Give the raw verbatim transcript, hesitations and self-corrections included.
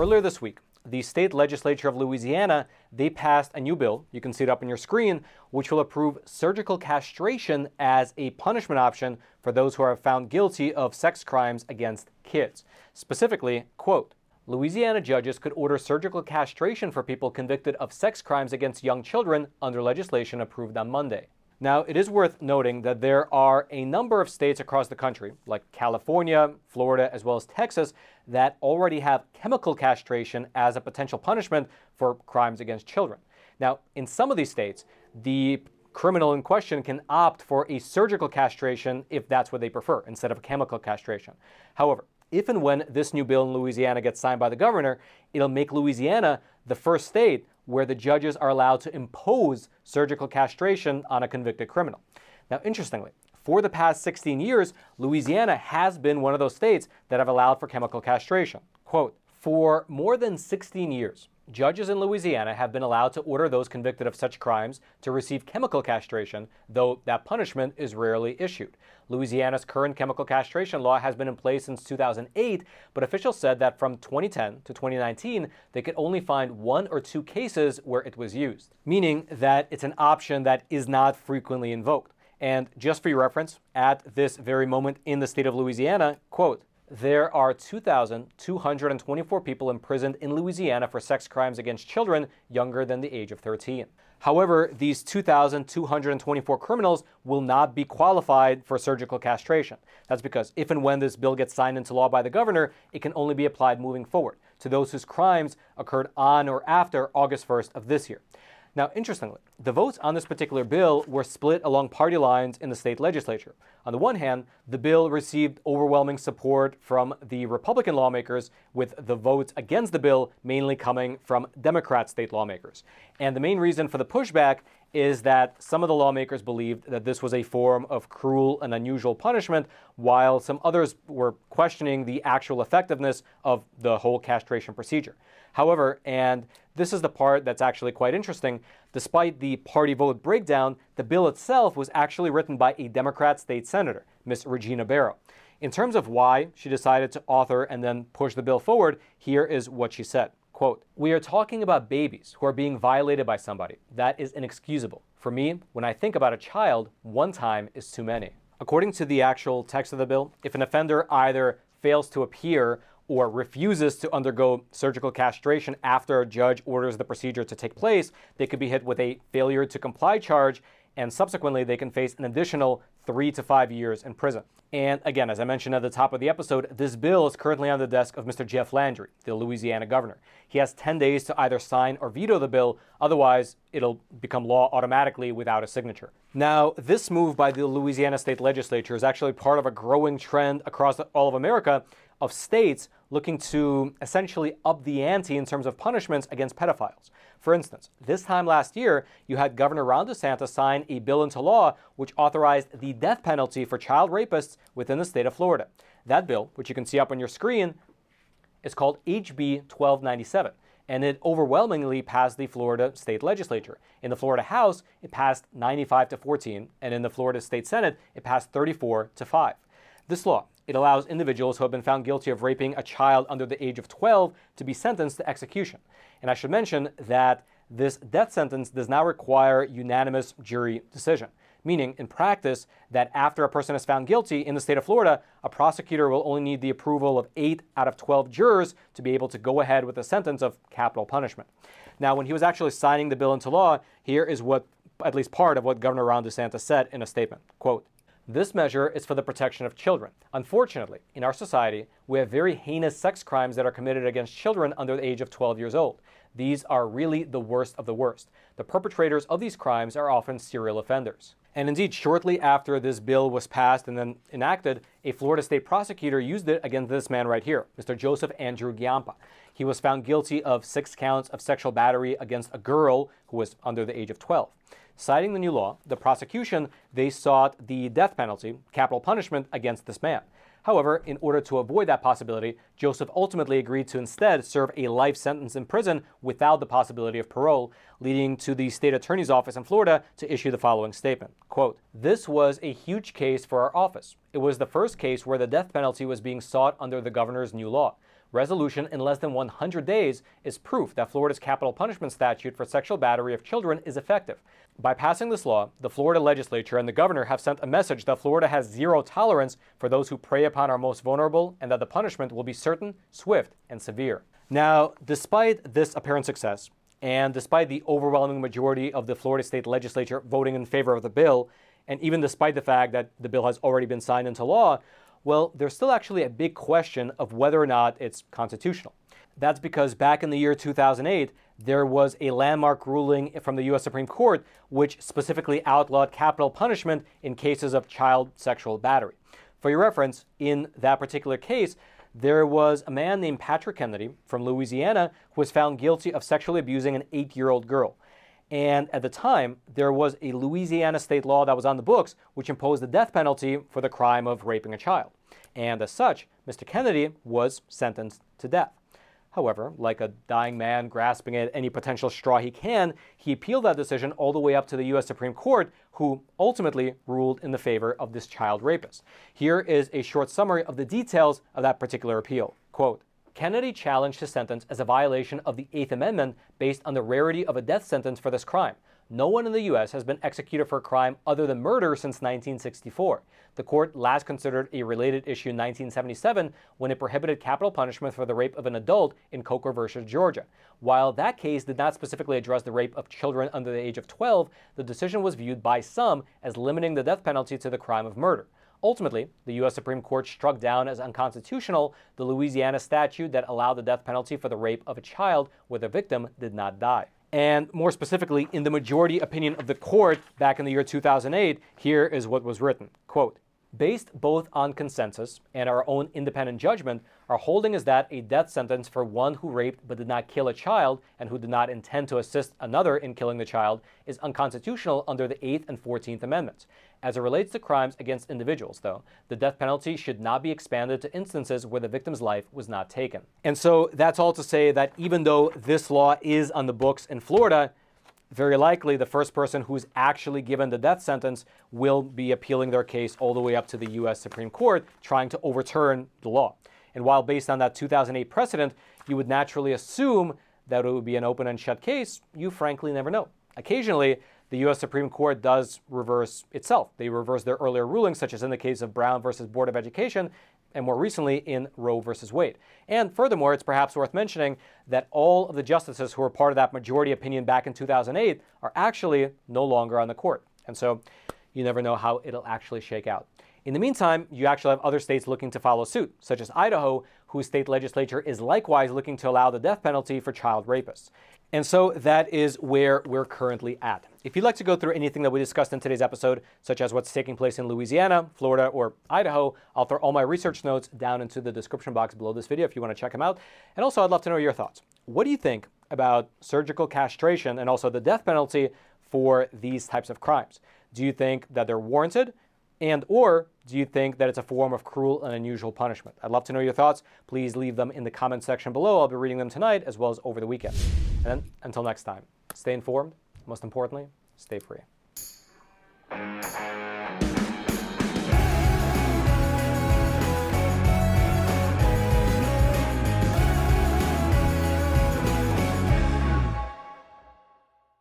earlier this week, the state legislature of Louisiana, they passed a new bill, you can see it up on your screen, which will approve surgical castration as a punishment option for those who are found guilty of sex crimes against kids. Specifically, quote, Louisiana judges could order surgical castration for people convicted of sex crimes against young children under legislation approved on Monday. Now, it is worth noting that there are a number of states across the country, like California, Florida, as well as Texas, that already have chemical castration as a potential punishment for crimes against children. Now, in some of these states, the criminal in question can opt for a surgical castration if that's what they prefer, instead of chemical castration. However, if and when this new bill in Louisiana gets signed by the governor, it'll make Louisiana the first state where the judges are allowed to impose surgical castration on a convicted criminal. Now, interestingly, for the past sixteen years, Louisiana has been one of those states that have allowed for chemical castration. Quote, for more than sixteen years, judges in Louisiana have been allowed to order those convicted of such crimes to receive chemical castration, though that punishment is rarely issued. Louisiana's current chemical castration law has been in place since two thousand eight, but officials said that from twenty ten to twenty nineteen, they could only find one or two cases where it was used, meaning that it's an option that is not frequently invoked. And just for your reference, at this very moment in the state of Louisiana, quote, there are two thousand two hundred twenty-four people imprisoned in Louisiana for sex crimes against children younger than the age of thirteen. However, these two thousand two hundred twenty-four criminals will not be qualified for surgical castration. That's because if and when this bill gets signed into law by the governor, it can only be applied moving forward to those whose crimes occurred on or after August first of this year. Now, interestingly, the votes on this particular bill were split along party lines in the state legislature. On the one hand, the bill received overwhelming support from the Republican lawmakers, with the votes against the bill mainly coming from Democrat state lawmakers. And the main reason for the pushback is that some of the lawmakers believed that this was a form of cruel and unusual punishment, while some others were questioning the actual effectiveness of the whole castration procedure. However, and this is the part that's actually quite interesting, despite the party vote breakdown, the bill itself was actually written by a Democrat state senator, Miss Regina Barrow. In terms of why she decided to author and then push the bill forward, here is what she said. Quote, we are talking about babies who are being violated by somebody. That is inexcusable. For me, when I think about a child, one time is too many. According to the actual text of the bill, if an offender either fails to appear or refuses to undergo surgical castration after a judge orders the procedure to take place, they could be hit with a failure to comply charge, and subsequently they can face an additional three to five years in prison. And again, as I mentioned at the top of the episode, this bill is currently on the desk of Mister Jeff Landry, the Louisiana governor. He has ten days to either sign or veto the bill, otherwise it'll become law automatically without a signature. Now, this move by the Louisiana state legislature is actually part of a growing trend across all of America of states looking to essentially up the ante in terms of punishments against pedophiles. For instance, this time last year, you had Governor Ron DeSantis sign a bill into law which authorized the death penalty for child rapists within the state of Florida. That bill, which you can see up on your screen, is called H B twelve ninety-seven, and it overwhelmingly passed the Florida state legislature. In the Florida House, it passed ninety-five to fourteen, and in the Florida State Senate, it passed thirty-four to five. This law, it allows individuals who have been found guilty of raping a child under the age of twelve to be sentenced to execution. And I should mention that this death sentence does not require unanimous jury decision, meaning in practice that after a person is found guilty in the state of Florida, a prosecutor will only need the approval of eight out of twelve jurors to be able to go ahead with a sentence of capital punishment. Now, when he was actually signing the bill into law, here is what, at least part of what Governor Ron DeSantis said in a statement, quote, this measure is for the protection of children. Unfortunately, in our society, we have very heinous sex crimes that are committed against children under the age of twelve years old. These are really the worst of the worst. The perpetrators of these crimes are often serial offenders. And indeed, shortly after this bill was passed and then enacted, a Florida state prosecutor used it against this man right here, Mister Joseph Andrew Giampa. He was found guilty of six counts of sexual battery against a girl who was under the age of twelve. Citing the new law, the prosecution, they sought the death penalty, capital punishment, against this man. However, in order to avoid that possibility, Joseph ultimately agreed to instead serve a life sentence in prison without the possibility of parole, leading to the state attorney's office in Florida to issue the following statement, quote, this was a huge case for our office. It was the first case where the death penalty was being sought under the governor's new law. resolution in less than one hundred days is proof that Florida's capital punishment statute for sexual battery of children is effective. By passing this law, the Florida legislature and the governor have sent a message that Florida has zero tolerance for those who prey upon our most vulnerable and that the punishment will be certain, swift, and severe. Now, despite this apparent success, and despite the overwhelming majority of the Florida state legislature voting in favor of the bill, and even despite the fact that the bill has already been signed into law, well, there's still actually a big question of whether or not it's constitutional. That's because back in the year two thousand eight, there was a landmark ruling from the U S Supreme Court which specifically outlawed capital punishment in cases of child sexual battery. For your reference, in that particular case, there was a man named Patrick Kennedy from Louisiana who was found guilty of sexually abusing an eight-year-old girl. And at the time, there was a Louisiana state law that was on the books which imposed the death penalty for the crime of raping a child. And as such, Mister Kennedy was sentenced to death. However, like a dying man grasping at any potential straw he can, he appealed that decision all the way up to the U S Supreme Court, who ultimately ruled in the favor of this child rapist. Here is a short summary of the details of that particular appeal. Quote, Kennedy challenged his sentence as a violation of the Eighth Amendment based on the rarity of a death sentence for this crime. No one in the U S has been executed for a crime other than murder since nineteen sixty-four. The court last considered a related issue in nineteen seventy-seven when it prohibited capital punishment for the rape of an adult in Coker versus Georgia. While that case did not specifically address the rape of children under the age of twelve, the decision was viewed by some as limiting the death penalty to the crime of murder. Ultimately, the U S Supreme Court struck down as unconstitutional the Louisiana statute that allowed the death penalty for the rape of a child where the victim did not die. And more specifically, in the majority opinion of the court back in the year two thousand eight, here is what was written. Quote, based both on consensus and our own independent judgment, our holding is that a death sentence for one who raped but did not kill a child and who did not intend to assist another in killing the child is unconstitutional under the eighth and fourteenth Amendments. As it relates to crimes against individuals, though, the death penalty should not be expanded to instances where the victim's life was not taken. And so that's all to say that even though this law is on the books in Florida, very likely the first person who's actually given the death sentence will be appealing their case all the way up to the U S Supreme Court, trying to overturn the law. And while based on that two thousand eight precedent, you would naturally assume that it would be an open and shut case, you frankly never know. Occasionally, the U S Supreme Court does reverse itself. They reverse their earlier rulings, such as in the case of Brown versus Board of Education, and more recently in Roe versus Wade. And furthermore, it's perhaps worth mentioning that all of the justices who were part of that majority opinion back in two thousand eight are actually no longer on the court. And so you never know how it'll actually shake out. In the meantime, you actually have other states looking to follow suit, such as Idaho, whose state legislature is likewise looking to allow the death penalty for child rapists. And so that is where we're currently at. If you'd like to go through anything that we discussed in today's episode, such as what's taking place in Louisiana, Florida, or Idaho, I'll throw all my research notes down into the description box below this video if you want to check them out. And also, I'd love to know your thoughts. What do you think about surgical castration and also the death penalty for these types of crimes? Do you think that they're warranted? And or do you think that it's a form of cruel and unusual punishment? I'd love to know your thoughts. Please leave them in the comment section below. I'll be reading them tonight as well as over the weekend. And then, until next time, stay informed. Most importantly, stay free.